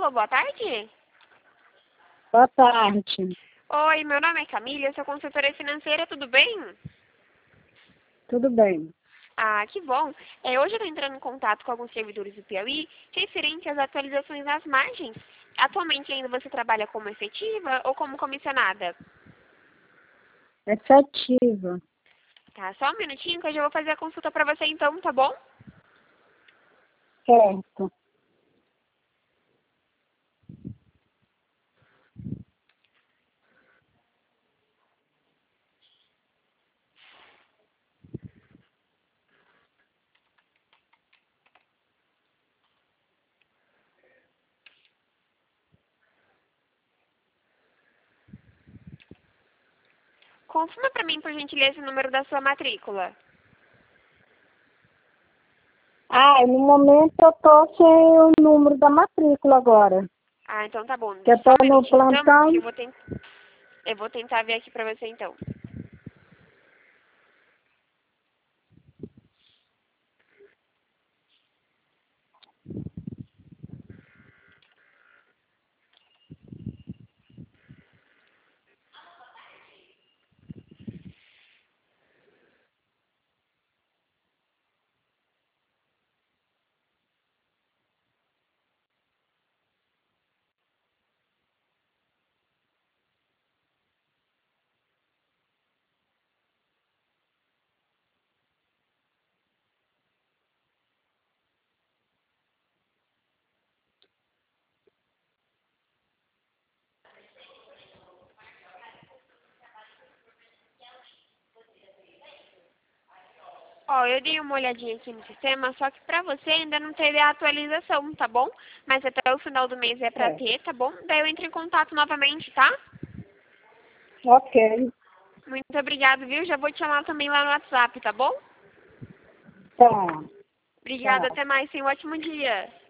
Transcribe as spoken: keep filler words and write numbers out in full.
Alô, boa tarde. Boa tarde. Oi, meu nome é Camila, eu sou consultora financeira, tudo bem? Tudo bem. Ah, que bom. É, hoje eu estou entrando em contato com alguns servidores do Piauí referente às atualizações das margens. Atualmente ainda você trabalha como efetiva ou como comissionada? Efetiva. Tá, só um minutinho que eu já vou fazer a consulta para você então, tá bom? Certo. Confirma para mim, por gentileza, o número da sua matrícula. Ah, no momento eu tô sem o número da matrícula agora. Ah, então tá bom. Que eu Só tô um no minutinho então, plantão. que eu vou, tent... eu vou tentar ver aqui para você então. Ó, eu dei uma olhadinha aqui no sistema, só que pra você ainda não teve a atualização, tá bom? Mas até o final do mês é pra É. ter, tá bom? Daí eu entro em contato novamente, tá? Ok. Muito obrigada, viu? Já vou te chamar também lá no WhatsApp, tá bom? Tá. Obrigada, Tá. até mais, tenha um ótimo dia.